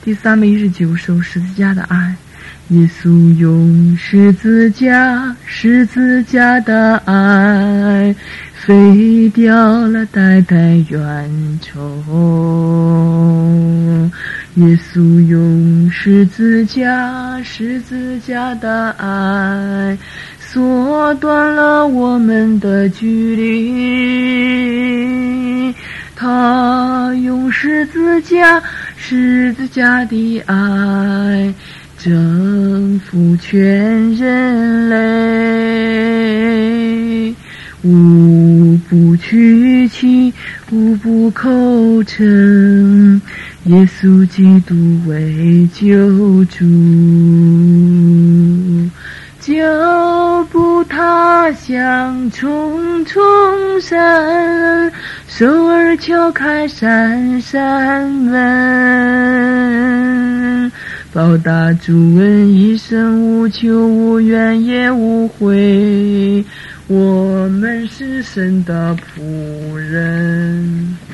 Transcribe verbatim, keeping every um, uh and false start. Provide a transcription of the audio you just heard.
第三百一十九首十字架的爱。耶稣用十字架，十字架的爱，废掉了代代冤仇。耶稣用十字架，十字架的爱，缩短了我们的距离。他用十字架，十字架的爱，征服全人类。无不屈膝，无不口称耶稣基督为救主。脚步踏向重重山，手儿敲开闪闪门，报答主恩一生无求无怨也无悔，我们是神的仆人。